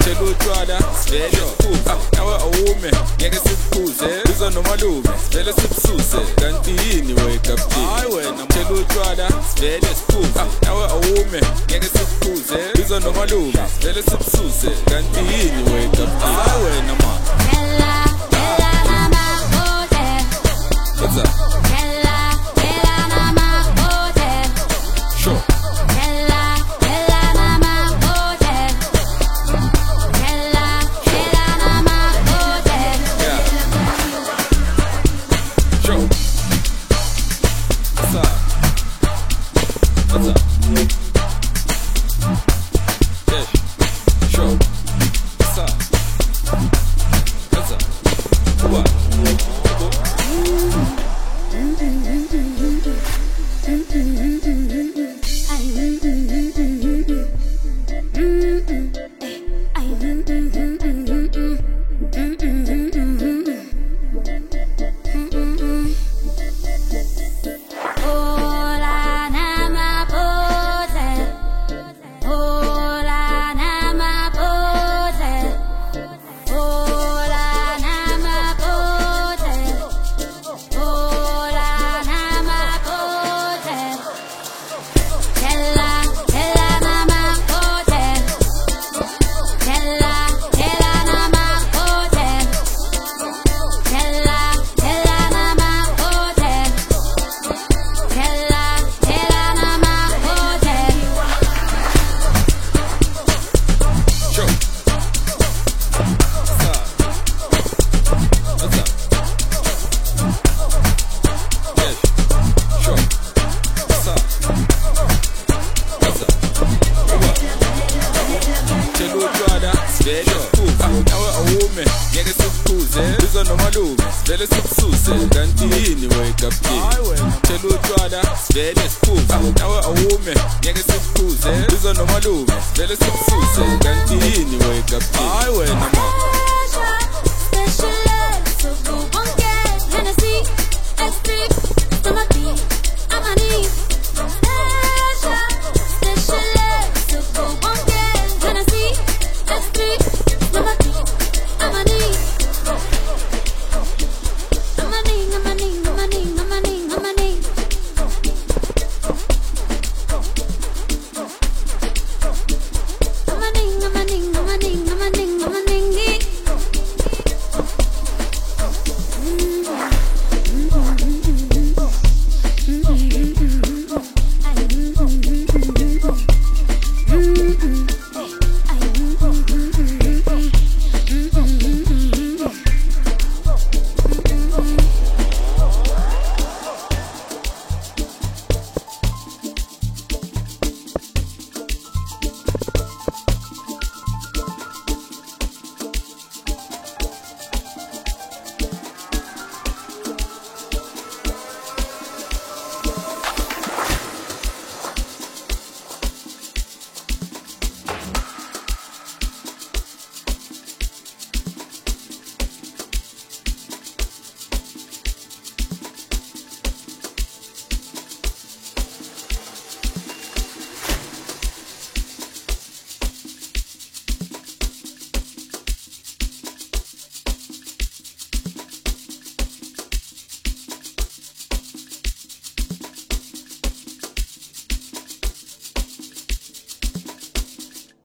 Tell utshwala sivele siphuze nawe awume ngeke sikuphuze uza nomalume sivele sibususe kanti yini wake up hayi wena tell utshwala sivele siphuze nawe awume ngeke sikuphuze uza nomalume sivele sibususe kanti yini wake up hayi wena ma what's up? Sure. Nawe awume ngeke sikuphuze uza nomalume sivele sibususe kanti yini wake up tell utshwala sivele siphuze nawe awume ngeke sikuphuze uza nomalume sivele sibususe kanti yini wake up hayi wena ma special love so go bonke Hennessy Extreme